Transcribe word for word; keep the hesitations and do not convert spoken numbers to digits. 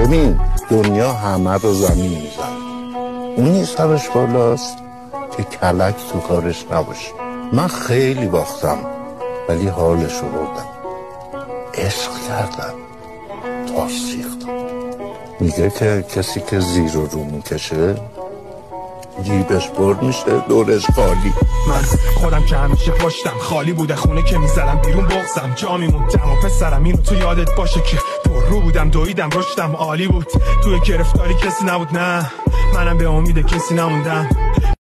ببین دنیا همه رو زمین میزن، اونی سرش بالاست که کلک تو کارش نباشه. من خیلی باختم ولی حالش رو بردم، عشق کردم تا سیختم. میگه که کسی که زیر و رو میکشه جیبش پر میشه دورش خالی. من خودم که همیشه پشتم خالی بوده، خونه که میزدم بیرون بغزم جا میموندم و پسرم اینو تو یادت باشه که پر رو بودم دویدم رشدم عالی بود، توی گرفتاری کسی نبود، نه منم به امید کسی نموندم.